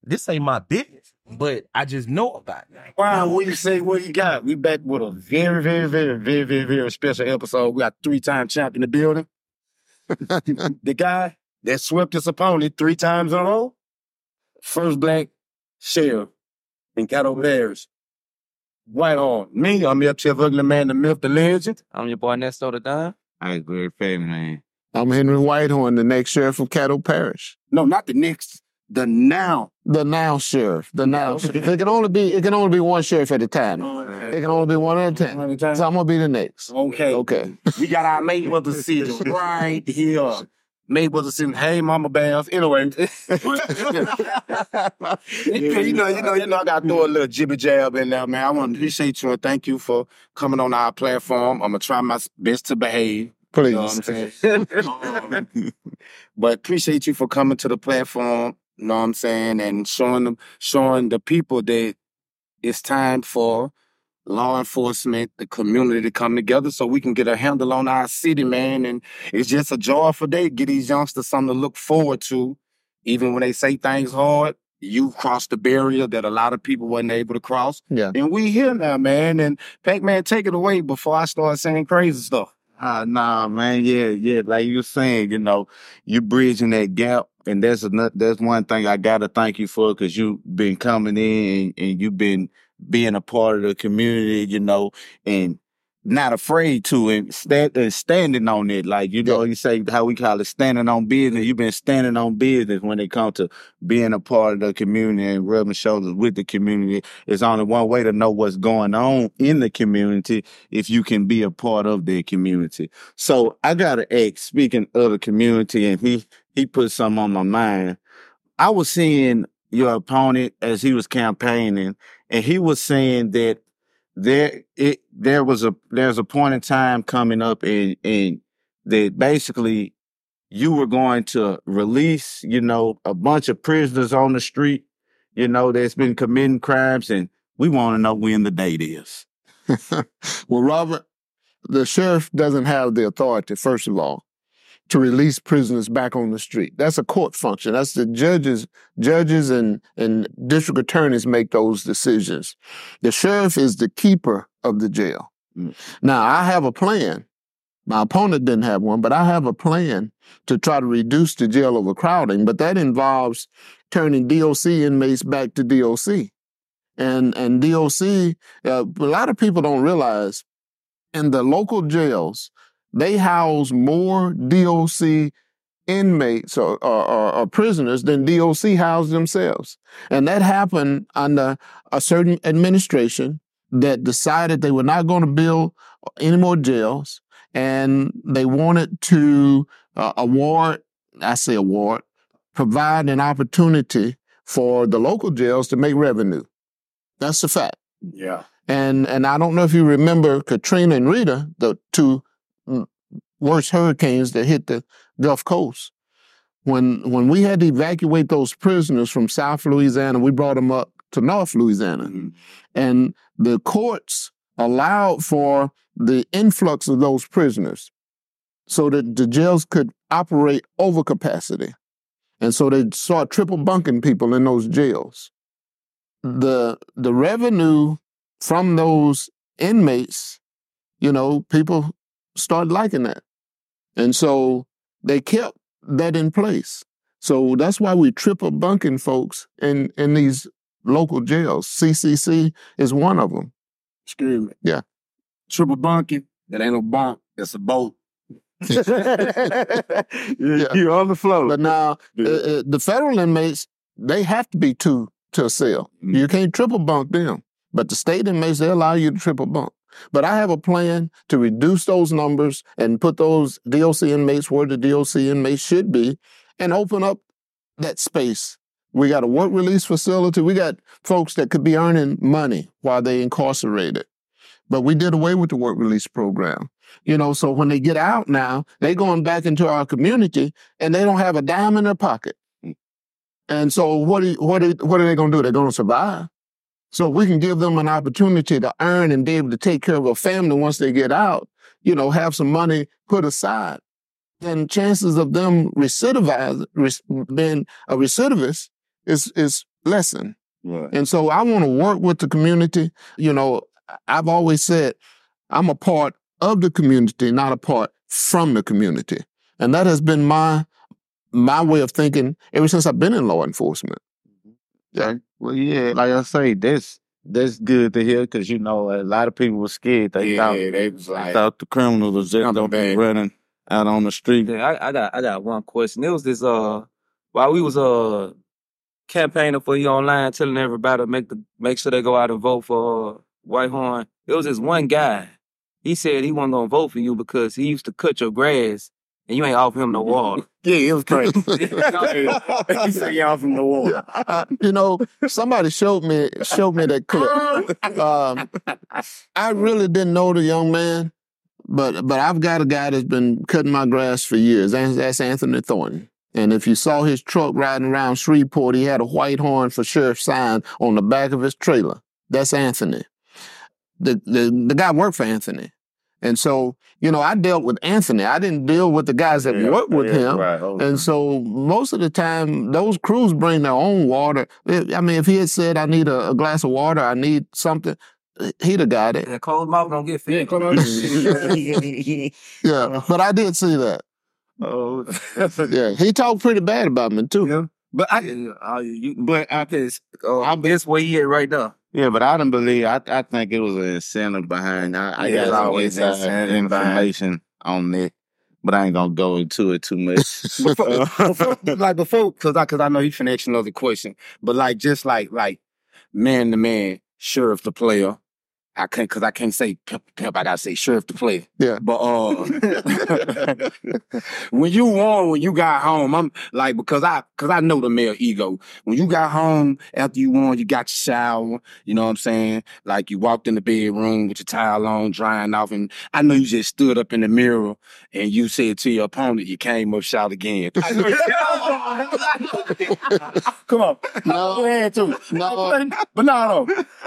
this ain't my business, but I just know about it. Wow, what you say? What you got? We back with a very, very, very, very, very, very special episode. We got 3-time champ in the building. The guy that swept his opponent 3 times in a row. First black sheriff in Caddo Parish. Right on. Me, I'm your Chef Ugly Man, the myth, the legend. I'm your boy Nesto the Don. I was very famous, man. I'm Henry Whitehorn, the next sheriff of Caddo Parish. No, not the next. The now. The now sheriff. The now sheriff. It can only be one sheriff at a time. It can only be one at a time. So I'm gonna be the next. Okay. We got our Mayweather City right here. Mayweather City. Hey, Mama Bears. Anyway. you know, I gotta throw a little jibby jab in there, man. I want to appreciate you and thank you for coming on our platform. I'm gonna try my best to behave. Please. You know what I'm saying? But appreciate you for coming to the platform, you know what I'm saying, and showing the people that it's time for law enforcement, the community to come together so we can get a handle on our city, man. And it's just a joyful day. Get these youngsters something to look forward to. Even when they say things hard, you crossed the barrier that a lot of people wasn't able to cross. Yeah. And we here now, man. And Pac-Man, take it away before I start saying crazy stuff. Nah, man, yeah. Like you were saying, you know, you bridging that gap, and that's one thing I gotta thank you for, because you've been coming in and you've been being a part of the community, you know, and not afraid to, and standing on it. Like, you know, you say how we call it standing on business. You've been standing on business when it comes to being a part of the community and rubbing shoulders with the community. It's only one way to know what's going on in the community, if you can be a part of the community. So I gotta ask, speaking of the community, and he put something on my mind. I was seeing your opponent as he was campaigning, and he was saying that there's a point in time coming up and that basically you were going to release, you know, a bunch of prisoners on the street, you know, that's been committing crimes, and we want to know when the date is. Well, Robert, the sheriff doesn't have the authority, first of all, to release prisoners back on the street. That's a court function. That's the judges and district attorneys make those decisions. The sheriff is the keeper of the jail. Now, I have a plan. My opponent didn't have one, but I have a plan to try to reduce the jail overcrowding, but that involves turning DOC inmates back to DOC. And DOC, a lot of people don't realize, in the local jails, they house more DOC inmates or prisoners than DOC house themselves. And that happened under a certain administration that decided they were not going to build any more jails, and they wanted to provide an opportunity for the local jails to make revenue. That's the fact. Yeah. And I don't know if you remember Katrina and Rita, the 2 worst hurricanes that hit the Gulf Coast. When we had to evacuate those prisoners from South Louisiana, we brought them up to North Louisiana. Mm-hmm. And the courts allowed for the influx of those prisoners so that the jails could operate over capacity. And so they started triple bunking people in those jails. The revenue from those inmates, you know, people started liking that. And so they kept that in place. So that's why we triple bunking folks in these local jails. CCC is one of them. Excuse me. Yeah. Triple bunking, that ain't no bunk, it's a boat. Yeah. You're on the float. But now, the federal inmates, they have to be 2 to a cell. Mm-hmm. You can't triple bunk them. But the state inmates, they allow you to triple bunk. But I have a plan to reduce those numbers and put those DOC inmates where the DOC inmates should be and open up that space. We got a work release facility. We got folks that could be earning money while they incarcerated. But we did away with the work release program. You know, so when they get out now, they going back into our community and they don't have a dime in their pocket. And so what are they going to do? They're going to survive. So we can give them an opportunity to earn and be able to take care of a family once they get out, you know, have some money put aside. Then chances of them being a recidivist is lesson. Right. And so I want to work with the community. You know, I've always said I'm a part of the community, not a part from the community. And that has been my way of thinking ever since I've been in law enforcement. Yeah. Well, yeah, like I say, that's good to hear because, you know, a lot of people were scared. They thought the criminals was just gonna be running out on the street. Yeah, I got one question. It was this while we was campaigning for you online, telling everybody to make sure they go out and vote for Whitehorn. It was this one guy. He said he wasn't gonna vote for you because he used to cut your grass and you ain't offer him no water. Yeah, it was crazy. He said y'all from the wall. You know, somebody showed me that clip. I really didn't know the young man, but I've got a guy that's been cutting my grass for years. That's Anthony Thornton. And if you saw his truck riding around Shreveport, he had a Whitehorn for Sheriff sign on the back of his trailer. That's Anthony. The guy worked for Anthony. And so, you know, I dealt with Anthony. I didn't deal with the guys that worked with him. Right. And so most of the time, those crews bring their own water. I mean, if he had said, I need a glass of water, I need something, he'd have got it. That closed mouth don't get fed. Yeah, but I did see that. Oh, Yeah, he talked pretty bad about me, too. yeah. But This where he at right now. yeah, but I don't believe. I think it was an incentive behind. I Yeah, got it's some always inside incentive behind. information on it, but I ain't gonna go into it too much. before, because I know you finna ask another question, but like just like man to man, sheriff the player. I can't say pimp. I gotta say sheriff the player. Yeah. But when you got home, I'm like because I know the male ego. When you got home after you won, you got your shower. You know what I'm saying? Like you walked in the bedroom with your towel on, drying off, and I know you just stood up in the mirror and you said to your opponent, you came up shot again. Come on, No. go ahead too. No. But no.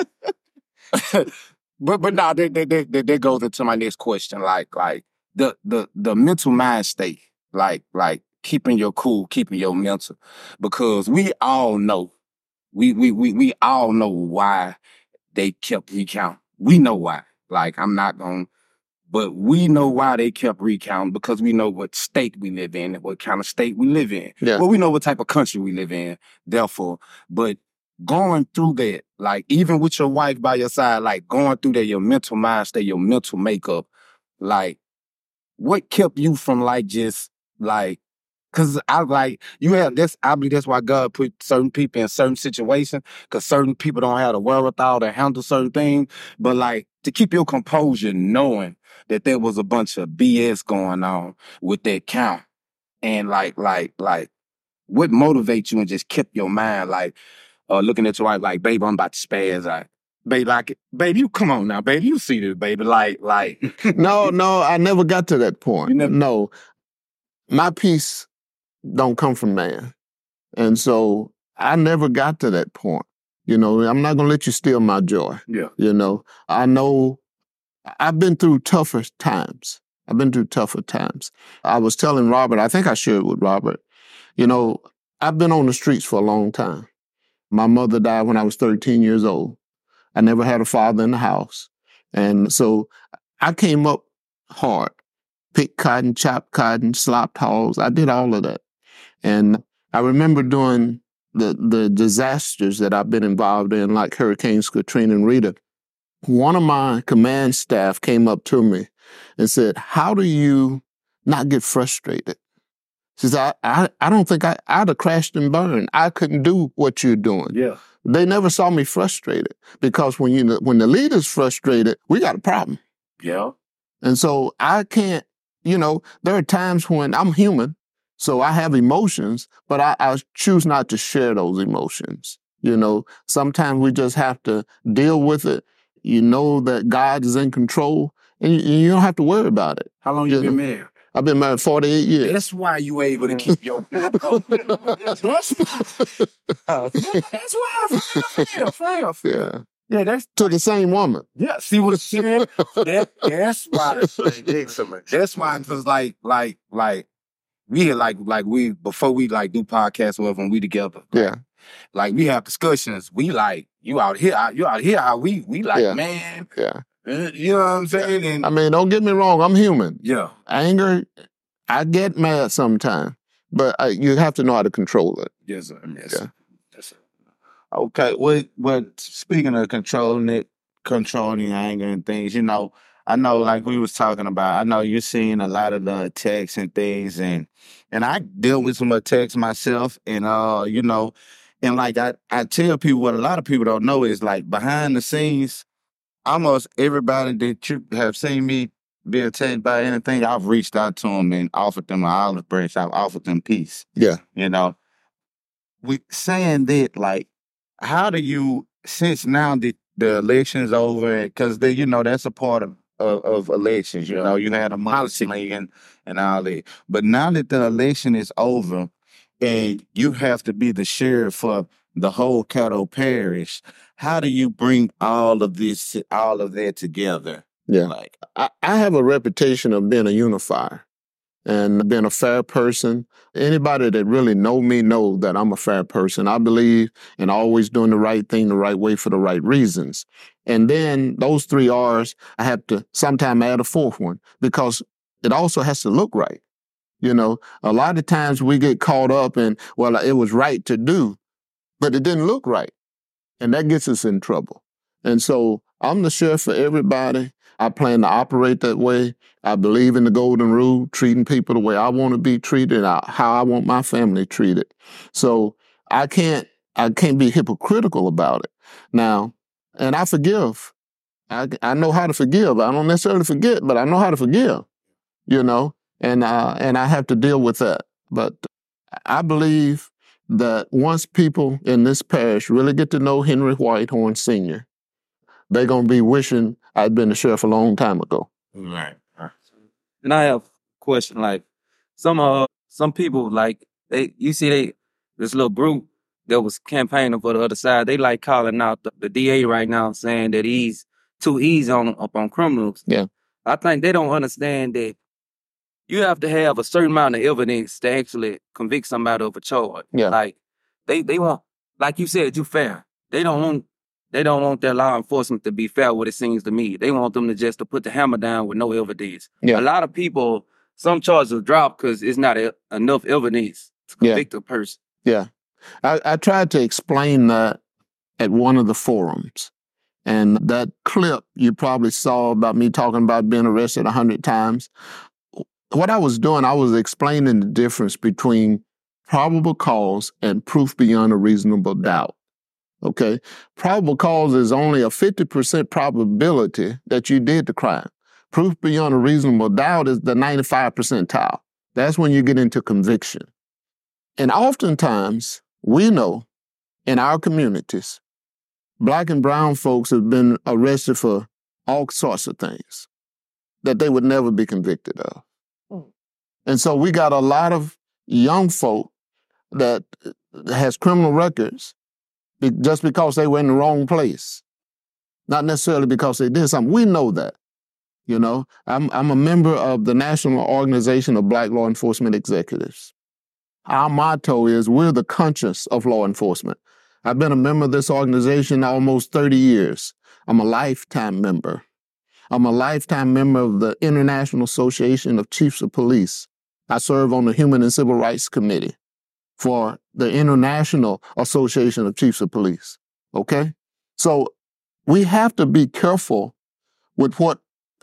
But no, that goes into my next question. Like the mental mind state, like keeping your cool, keeping your mental, because we all know, we all know why they kept recount. We know why. Like I'm not gonna, but we know why they kept recounting because we know what state we live in, what kind of state we live in. Yeah. Well, we know what type of country we live in. Therefore, but going through that, like even with your wife by your side, like going through that, your mental mind state, your mental makeup, like what kept you from like just like, cause I like you have this. I believe that's why God put certain people in certain situations, cause certain people don't have the wherewithal to handle certain things. But like to keep your composure, knowing that there was a bunch of BS going on with that count, and like what motivates you and just kept your mind like. Looking at your wife like, babe, I'm about to spaz out. Babe, you come on now, baby. You see this, baby. Like. No, I never got to that point. You never- No. My peace don't come from man. And so I never got to that point. You know, I'm not going to let you steal my joy. Yeah. You know, I know I've been through tougher times. I was telling Robert, I think I shared with Robert, you know, I've been on the streets for a long time. My mother died when I was 13 years old. I never had a father in the house. And so I came up hard. Picked cotton, chopped cotton, slopped hogs. I did all of that. And I remember doing the disasters that I've been involved in, like Hurricanes Katrina and Rita. One of my command staff came up to me and said, how do you not get frustrated? She said, I don't think I'd have crashed and burned. I couldn't do what you're doing. Yeah. They never saw me frustrated because when the leader's frustrated, we got a problem. Yeah. And so I can't, you know, there are times when I'm human, so I have emotions, but I choose not to share those emotions. You know, sometimes we just have to deal with it. You know that God is in control and you don't have to worry about it. How long you been married? I've been married 48 years. That's why you able to keep your. That's why. Yeah. Yeah, that's To the same woman. yeah. See what I'm saying? That's why. That's why, cause like we had like we before we like do podcasts or whatever, when we together. Yeah. like we have discussions. We like you out here. How we like, Yeah. man. Yeah. You know what I'm saying? And I mean, don't get me wrong. I'm human. yeah, Anger, I get mad sometimes, but you have to know how to control it. yes, sir. Yes, Yeah. sir. Yes, sir. Okay, what speaking of controlling anger and things, I know like we was talking about, I know you're seeing a lot of the attacks and things and I deal with some attacks myself and and like I tell people what a lot of people don't know is like behind the scenes, almost everybody that you have seen me be attacked by anything, I've reached out to them and offered them an olive branch. I've offered them peace. Yeah. You know, we saying that like how do you since now the election's over because that's a part of elections, you had a policy and all that, but now that the election is over and you have to be the sheriff for the whole Caddo Parish, how do you bring all of that together? Yeah. Like, I have a reputation of being a unifier and being a fair person. Anybody that really know me know that I'm a fair person. I believe in always doing the right thing the right way for the right reasons. And then those 3 R's, I have to sometime add a 4th one because it also has to look right. A lot of times we get caught up in, well, it was right to do, but it didn't look right. And that gets us in trouble. And so I'm the sheriff for everybody. I plan to operate that way. I believe in the golden rule, treating people the way I want to be treated, how I want my family treated. So I can't be hypocritical about it. Now, and I forgive. I know how to forgive. I don't necessarily forget, but I know how to forgive, and I have to deal with that. But I believe that once people in this parish really get to know Henry Whitehorn Sr., they're going to be wishing I'd been the sheriff a long time ago. right. And I have a question, like some people like this little group that was campaigning for the other side, they like calling out the DA right now, saying that he's too easy up on criminals. Yeah. I think they don't understand that you have to have a certain amount of evidence to actually convict somebody of a charge. Yeah. Like they want, like you said, you fair. They don't want their law enforcement to be fair, what it seems to me. They want them to just to put the hammer down with no evidence. Yeah. A lot of people, some charges are dropped because it's not enough evidence to convict a person. Yeah. I tried to explain that at one of the forums. And that clip you probably saw about me talking about being arrested 100 times. What I was doing, I was explaining the difference between probable cause and proof beyond a reasonable doubt. Okay? Probable cause is only a 50% probability that you did the crime. Proof beyond a reasonable doubt is the 95 percentile. That's when you get into conviction. And oftentimes, we know in our communities, Black and brown folks have been arrested for all sorts of things that they would never be convicted of. And so we got a lot of young folk that has criminal records just because they were in the wrong place, not necessarily because they did something. We know that. I'm a member of the National Organization of Black Law Enforcement Executives. Our motto is, we're the conscience of law enforcement. I've been a member of this organization almost 30 years. I'm a lifetime member. I'm a lifetime member of the International Association of Chiefs of Police. I serve on the Human and Civil Rights Committee for the International Association of Chiefs of Police. Okay? So we have to be careful with what,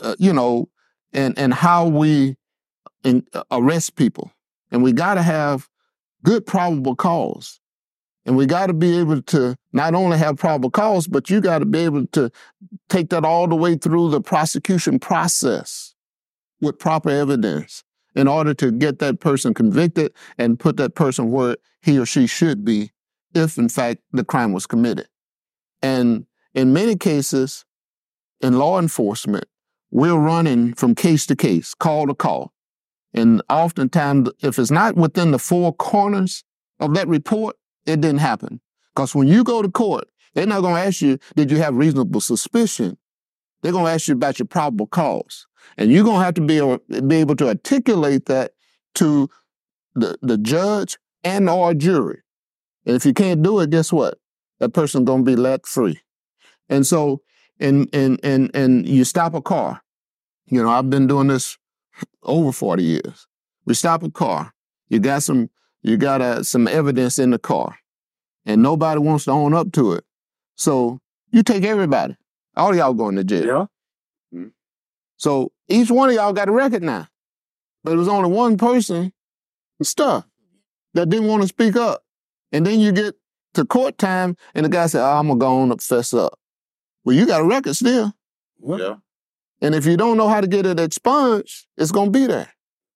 and how we arrest people. And we got to have good probable cause. And we got to be able to not only have probable cause, but you got to be able to take that all the way through the prosecution process with proper evidence in order to get that person convicted and put that person where he or she should be if, in fact, the crime was committed. And in many cases, in law enforcement, we're running from case to case, call to call. And oftentimes, if it's not within the 4 corners of that report, it didn't happen. Because when you go to court, they're not going to ask you, did you have reasonable suspicion? They're going to ask you about your probable cause. And you're going to have to be able to articulate that to the judge and or jury. And if you can't do it, guess what? That person's gonna be let free. And so, and you stop a car. I've been doing this over 40 years. We stop a car. You got some evidence in the car, and nobody wants to own up to it. So you take everybody. All of y'all going to jail. Yeah. So each one of y'all got a record now. But it was only one person stuck that didn't want to speak up. And then you get to court time, and the guy said, I'm going to go on and fess up. Well, you got a record still. Yeah. And if you don't know how to get it expunged, it's going to be there.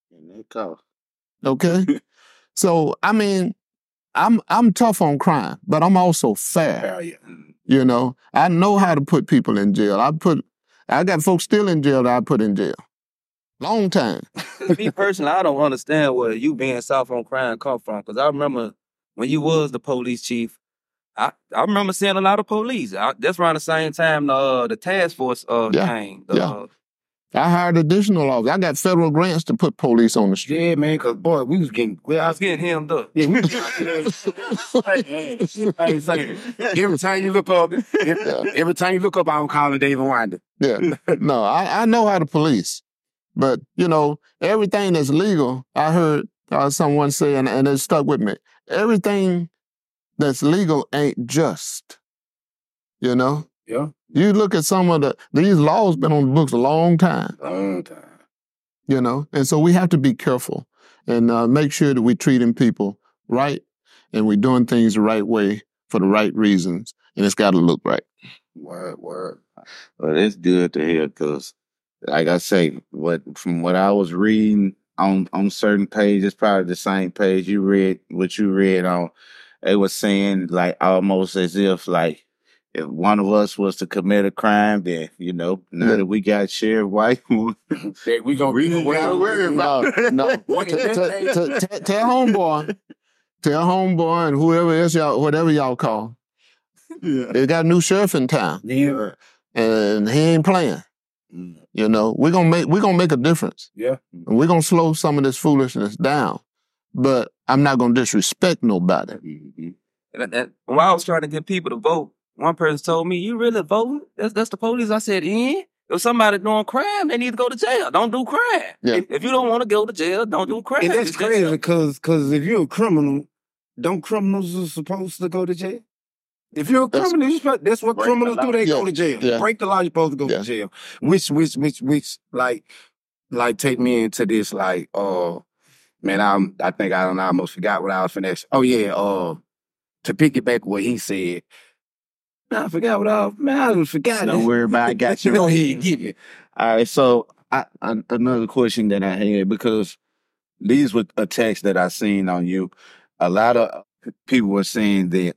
Okay? So, I mean, I'm tough on crime, but I'm also fair. Yeah. I know how to put people in jail. I got folks still in jail that I put in jail. Long time. Me personally, I don't understand where you being soft on crime come from. Because I remember when you was the police chief, I remember seeing a lot of police. That's around the same time the task force came. I hired additional officers. I got federal grants to put police on the street. Yeah, man, because, boy, we was getting... I was getting hemmed up. Yeah, every time you look up, I'm calling David Winder. Yeah. No, I know how to police. But, everything that's legal, I heard someone say, and it stuck with me, everything that's legal ain't just. Yeah. You look at some of these laws been on the books a long time. Long time. And so we have to be careful and make sure that we're treating people right and we're doing things the right way for the right reasons, and it's got to look right. Word. Well, it's good to hear because, like I say, from what I was reading on certain pages, probably the same page you read, what you read on, it was saying like almost as if like if one of us was to commit a crime, then now that we got Sheriff Whitehouse, we gonna worry about it. No. Tell homeboy, and whoever else whatever y'all call. Yeah. They got a new sheriff in town. Yeah. And he ain't playing. We're gonna make a difference. Yeah. And we're gonna slow some of this foolishness down. But I'm not gonna disrespect nobody. Mm-hmm. And when I was trying to get people to vote, one person told me, "You really voting? That's the police." I said, "Yeah. If somebody doing crime, they need to go to jail. Don't do crime. Yeah. If you don't want to go to jail, don't do crime." And that's crazy because if you're a criminal, don't criminals are supposed to go to jail? If you're a criminal, that's what criminals do. They go to jail. Yeah. Break the law, you're supposed to go to jail. Which like take me into this like, man, I think I almost forgot what I was finna say. Oh yeah, to piggyback what he said. I forgot what I forgot. Don't worry about it. I got you. Go ahead, give it. All right, so another question that I had, because these were a text that I seen on you. A lot of people were saying that,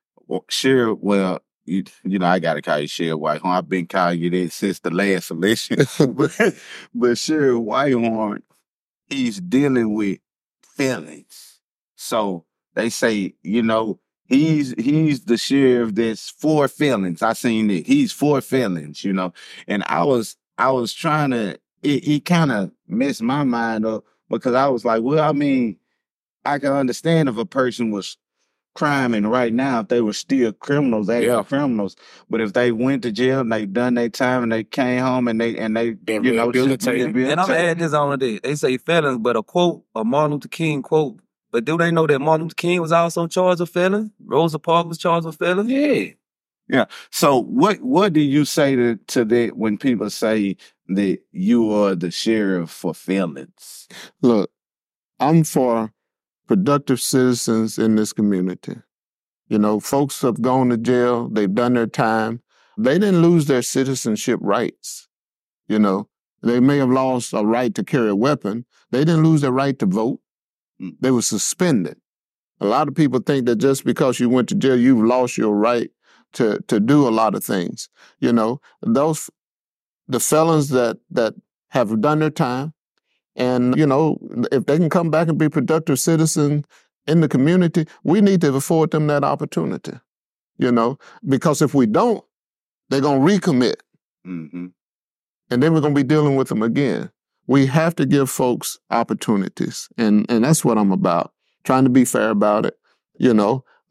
I got to call you Sheriff Whitehorn. I've been calling you that since the last election. but Sheriff Whitehorn, he's dealing with feelings. So they say, he's the sheriff that's for feelings. I seen it. He's for feelings, And I was trying to, it kind of messed my mind up because I was like, well, I mean, I can understand if a person was criming right now, if they were still criminals, criminals. But if they went to jail and they done their time and they came home and they And I'm adding this on today. They say felons, but a Martin Luther King quote. But do they know that Martin Luther King was also charged with felons? Rosa Parks was charged with felons? Yeah. So what do you say to that when people say that you are the sheriff for felons? Look, I'm for productive citizens in this community. Folks have gone to jail. They've done their time. They didn't lose their citizenship rights. They may have lost a right to carry a weapon. They didn't lose their right to vote. They were suspended. A lot of people think that just because you went to jail, you've lost your right to do a lot of things. The felons that have done their time, and, if they can come back and be productive citizens in the community, we need to afford them that opportunity, because if we don't, they're going to recommit. Mm-hmm. And then we're going to be dealing with them again. We have to give folks opportunities. And that's what I'm about, trying to be fair about it.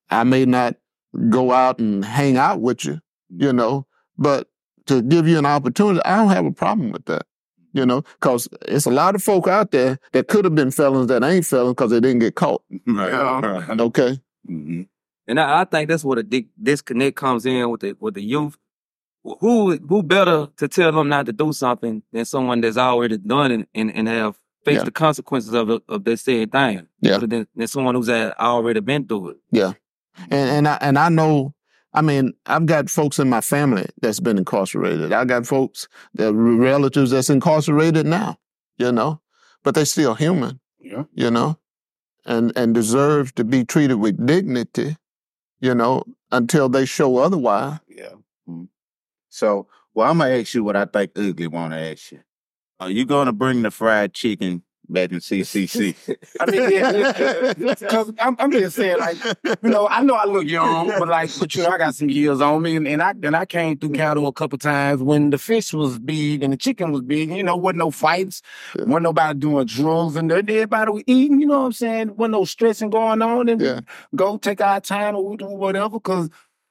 I may not go out and hang out with you, but to give you an opportunity, I don't have a problem with that. Because it's a lot of folk out there that could have been felons that ain't felons because they didn't get caught. Right. Okay. Mm-hmm. And I think that's where the disconnect comes in with the youth. Who better to tell them not to do something than someone that's already done it and have faced the consequences of that said thing? Yeah. Other than someone who's already been through it. Yeah. And I know, I've got folks in my family that's been incarcerated. I got folks, relatives that's incarcerated now, but they're still human, and deserve to be treated with dignity, until they show otherwise. Yeah. Mm-hmm. So, I'm going to ask you what I think Ugly want to ask you. Are you going to bring the fried chicken back in CCC? I mean, yeah, because I'm just saying, like, I know I look young, but I got some years on me, and I came through cattle a couple times when the fish was big and the chicken was big. Wasn't no fights, wasn't nobody doing drugs, and everybody was eating. You know what I'm saying? Wasn't no stressing going on, and go take our time or do whatever. Because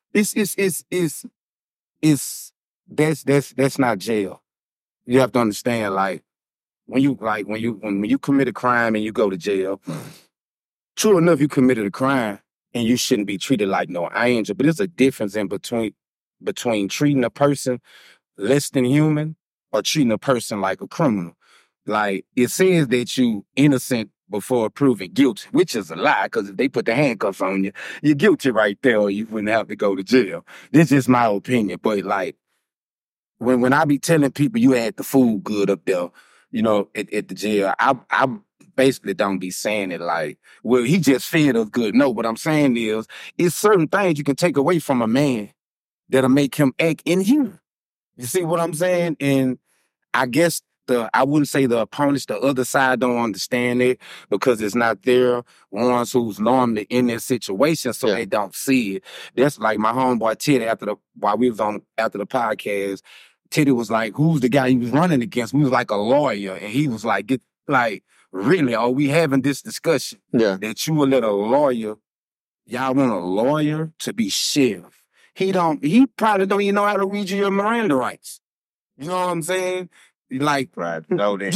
that's not jail. You have to understand, like. When you commit a crime and you go to jail, true enough, you committed a crime and you shouldn't be treated like no angel. But there's a difference in between treating a person less than human or treating a person like a criminal. Like, it says that you innocent before proven guilty, which is a lie, because if they put the handcuffs on you, you're guilty right there, or you wouldn't have to go to jail. This is my opinion. But like, when I be telling people you had the food good up there, at the jail, I basically don't be saying it like, well, he just fed us good. No, what I'm saying is, it's certain things you can take away from a man that'll make him act inhuman. You see what I'm saying? And I guess I wouldn't say the opponents, the other side don't understand it because it's not their ones who's normally in this situation, so they don't see it. That's like my homeboy Teddy while we was on after the podcast. Teddy was like, who's the guy he was running against? We was like a lawyer. And he was like, really, are we having this discussion? Yeah. That you will let a lawyer, y'all want a lawyer to be sheriff. He probably don't even know how to read you your Miranda rights. You know what I'm saying? Like, right, no, then.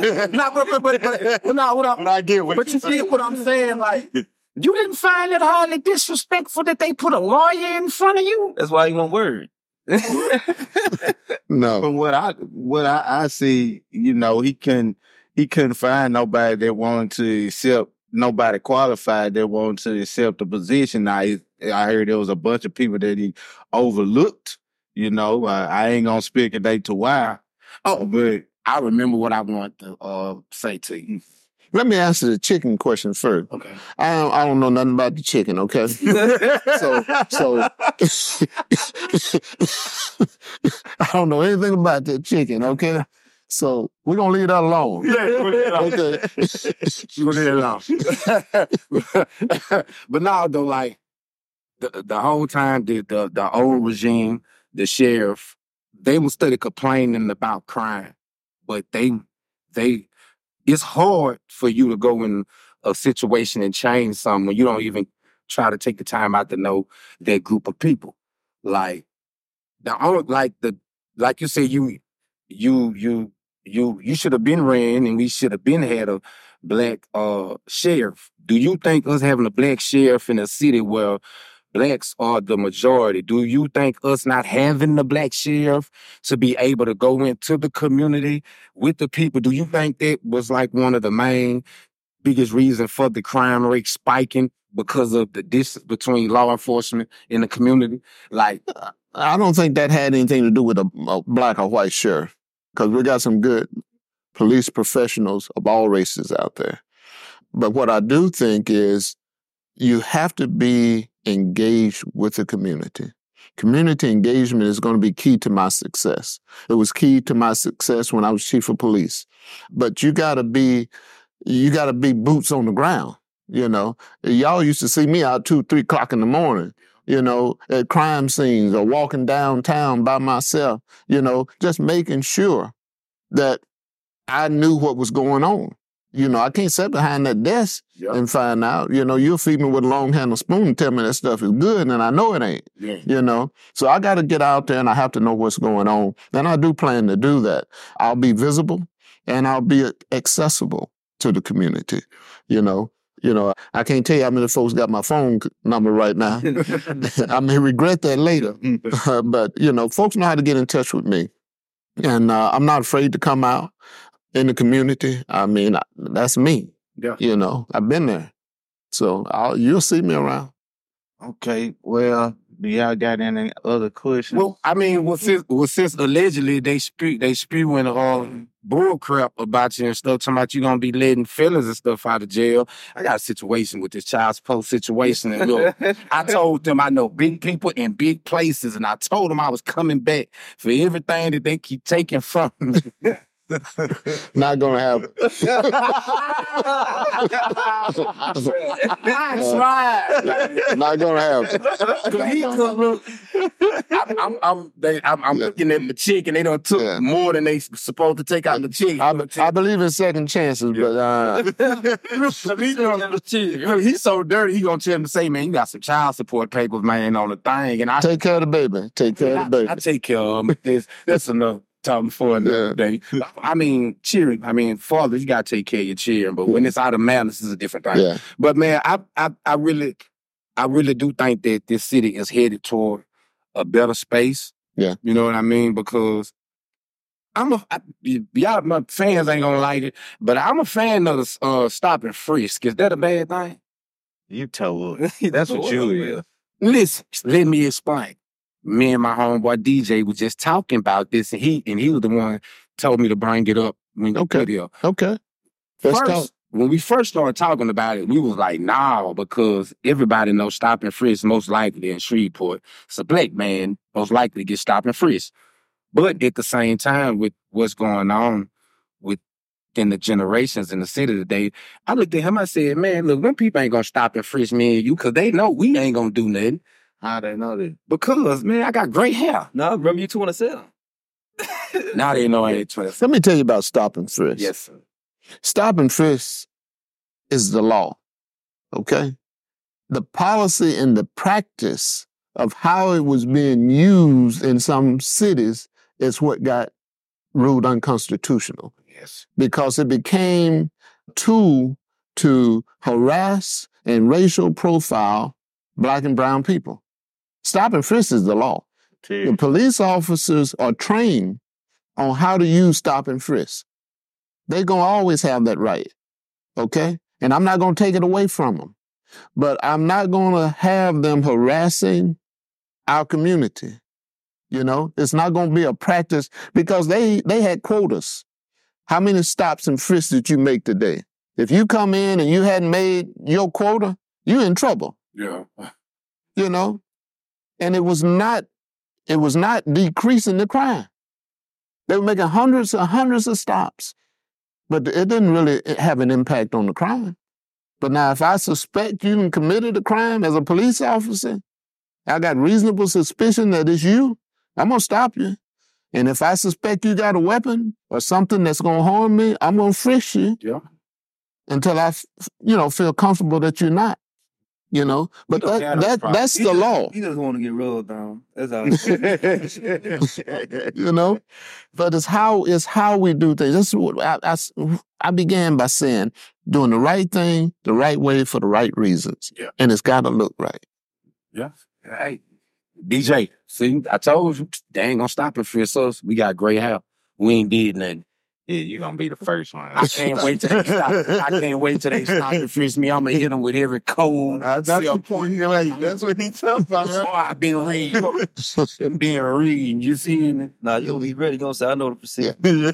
I get what you see what I'm saying? Like, you didn't find it hardly disrespectful that they put a lawyer in front of you? That's why he won't word. No. From what I see, he couldn't find nobody that wanted to accept, nobody qualified that wanted to accept the position. Now, I heard there was a bunch of people that he overlooked. I ain't gonna speculate to why. Oh, but I remember what I want to say to you. Let me answer the chicken question first. Okay. I don't know nothing about the chicken, okay? so I don't know anything about that chicken, okay? So we're gonna leave that alone. Yeah, okay. We're gonna leave it alone. But now though, like the whole time the old regime, the sheriff, they would study complaining about crime. But it's hard for you to go in a situation and change something when you don't even try to take the time out to know that group of people. Like like you say, you should have been ran and we should have been had a black sheriff. Do you think us having a black sheriff in a city where blacks are the majority, do you think us not having the black sheriff to be able to go into the community with the people, do you think that was like one of the biggest reasons for the crime rate spiking because of the distance between law enforcement and the community? Like, I don't think that had anything to do with a black or white sheriff, because we got some good police professionals of all races out there. But what I do think is you have to be engaged with the community. Community engagement is going to be key to my success. It was key to my success when I was chief of police. But you gotta be boots on the ground. Y'all used to see me out 2, 3 o'clock in the morning, at crime scenes or walking downtown by myself, just making sure that I knew what was going on. I can't sit behind that desk Yeah. and find out. You'll feed me with a long handle spoon and tell me that stuff is good, and I know it ain't. Yeah. So I got to get out there and I have to know what's going on. And I do plan to do that. I'll be visible and I'll be accessible to the community. I can't tell you how many folks got my phone number right now. I may regret that later. But, folks know how to get in touch with me. And I'm not afraid to come out in the community. I mean, that's me. Yeah. I've been there. So you'll see me around. Okay, well, do y'all got any other questions? Well, I mean, since allegedly they spewing bull crap about you and stuff, talking about you gonna be letting fellas and stuff out of jail. I got a situation with this child support situation, and look, I told them I know big people in big places, and I told them I was coming back for everything that they keep taking from me. Not gonna happen. That's right. Not gonna happen. I'm looking at the chick, and they done took more than they supposed to take out the chick. I believe in second chances, but he's so dirty. He gonna tell him to say, "Man, you got some child support papers, man, on the thing." And I take care of the baby. Take care of the baby. I take care of him. That's enough. Talking for another day. I mean, fathers, you gotta take care of your children, but when it's out of malice, it's a different thing. Yeah. But man, I really do think that this city is headed toward a better space. Yeah. You know what I mean? Because y'all, my fans ain't gonna like it, but I'm a fan of the stop and frisk. Is that a bad thing? You told. That's what you is. Listen, let me explain. Me and my homeboy DJ was just talking about this, and he was the one told me to bring it up when the video. Okay. Let's talk. When we first started talking about it, we was like, nah, because everybody knows stop and frisk most likely in Shreveport. It's a black man most likely get stop and frisk. But at the same time, with what's going on within the generations in the city today, I looked at him, I said, man, look, them people ain't gonna stop and frisk me and you, because they know we ain't gonna do nothing. How they know that? Because, man, I got great hair. No, remember you 27. Now they know I ain't 27. Let me tell you about stop and frisk. Yes, sir. Stop and frisk is the law, okay? The policy and the practice of how it was being used in some cities is what got ruled unconstitutional. Yes. Because it became a tool to harass and racial profile Black and brown people. Stop and frisk is the law. The police officers are trained on how to use stop and frisk. They're going to always have that right, okay? And I'm not going to take it away from them. But I'm not going to have them harassing our community. It's not going to be a practice because they had quotas. How many stops and frisks did you make today? If you come in and you hadn't made your quota, you're in trouble. Yeah. And it was not decreasing the crime. They were making hundreds of stops, but it didn't really have an impact on the crime. But now if I suspect you committed a crime as a police officer, I got reasonable suspicion that it's you, I'm going to stop you. And if I suspect you got a weapon or something that's going to harm me, I'm going to frisk you until I, feel comfortable that you're not. But that's the law. He just want to get rolled down. That's all. But it's how we do things. That's what I began by saying, doing the right thing, the right way for the right reasons. Yeah. And it's got to look right. Yeah. Hey, DJ, see, I told you, they ain't gonna stop and frisk us. We got gray hair. We ain't did nothing. Yeah, you're gonna be the first one. I can't wait till they stop. I can't wait till they stop and frisk me. I'm gonna hit them with every code. That's the point. That's what he's talking about. Oh, I've been reading. You see it? Nah, you'll be ready. Gonna say, I know the percent. The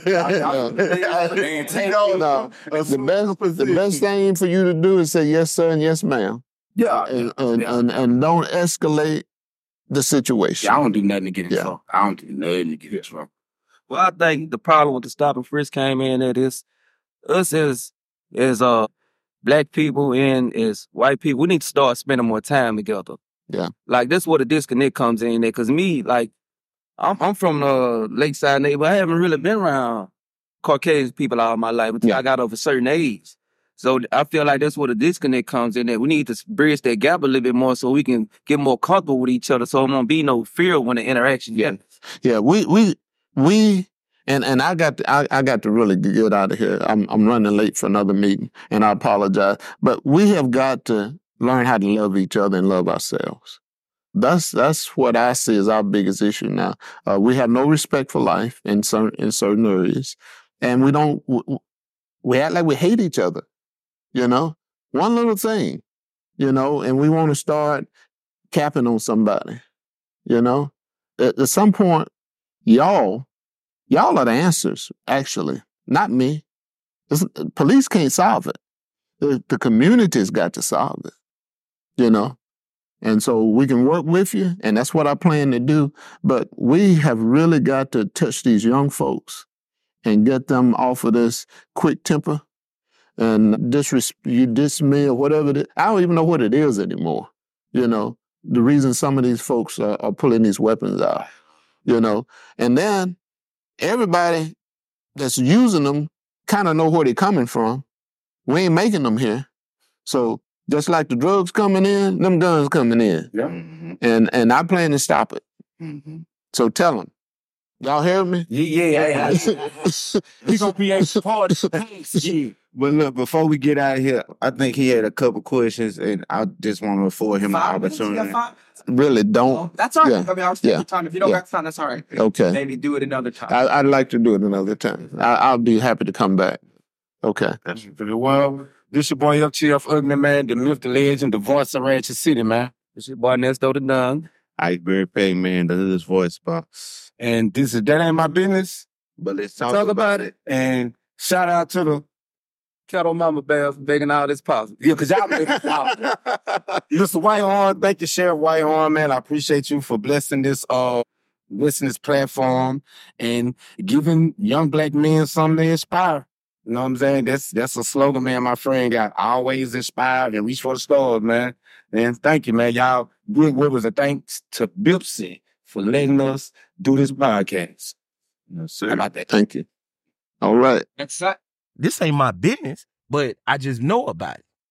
best thing for you to do is say yes, sir, and yes, ma'am. Yeah. And don't escalate the situation. Yeah, I don't do nothing to get in trouble. I don't do nothing to get in trouble. Well, I think the problem with the stop and frisk came in that is us as black people and as white people, we need to start spending more time together. Yeah. Like that's where the disconnect comes in there. Cause me, like, I'm from the Lakeside neighborhood. I haven't really been around Caucasian people all my life until Yeah. I got of a certain age. So I feel like that's where the disconnect comes in. That we need to bridge that gap a little bit more so we can get more comfortable with each other. So it won't be no fear when the interaction happens. Yeah, we and I got to really get out of here. I'm running late for another meeting, and I apologize. But we have got to learn how to love each other and love ourselves. That's what I see as our biggest issue now. We have no respect for life in certain areas, and we act like we hate each other. You know, one little thing, and we want to start capping on somebody. At some point, y'all are the answers. Actually, not me. Police can't solve it. The community's got to solve it. And so we can work with you, and that's what I plan to do. But we have really got to touch these young folks and get them off of this quick temper and dismiss or whatever it is. I don't even know what it is anymore. The reason some of these folks are pulling these weapons out. And then everybody that's using them kind of know where they're coming from. We ain't making them here. So just like the drugs coming in, them guns coming in. Yeah. And I plan to stop it. Mm-hmm. So tell them. Y'all hear me? Yeah. He gonna be a part of the But look, before we get out of here, I think he had a couple questions, and I just want to afford him an opportunity. Really don't. That's all right. Yeah. I mean, I'll take your time. If you don't got time, that's all right. Okay. Maybe do it another time. I'd like to do it another time. I'll be happy to come back. Okay. That's pretty well. This your boy FTF Ugly, man, the myth, the legend, the voice of Ratchet City, man. It's your boy Nesto the Dung. Iceberg Pay, man, the hood's voice box. And this is That Ain't My Business. But let's Talk about it. And shout out to the Kettle Mama Bear for making all this possible. Yeah, because y'all make it out. Mr. Whitehorn, thank you, Sheriff Whitehorn, man. I appreciate you for blessing this listeners platform and giving young black men something to inspire. You know what I'm saying? That's a slogan, man, my friend got. Always inspired and reach for the stars, man. And thank you, man. Y'all good with us. Thanks to Bipsy for letting us do this podcast. Yes, sir. How about that? Thank you. All right. That's it. This ain't my business, but I just know about it.